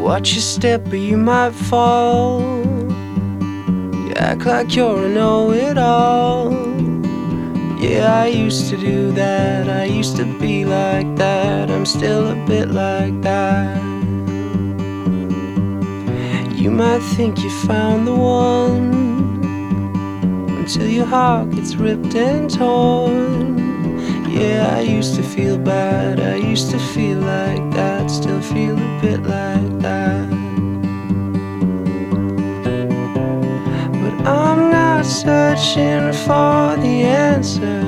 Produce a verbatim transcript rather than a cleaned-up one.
watch your step or you might fall. You act like you're a know-it-all. Yeah, I used to do that, I used to be like that, I'm still a bit like that. You might think you found the one, until your heart gets ripped and torn. Yeah, I used to feel bad, I used to feel like that, still feel a bit like that. But I'm not searching for the answer,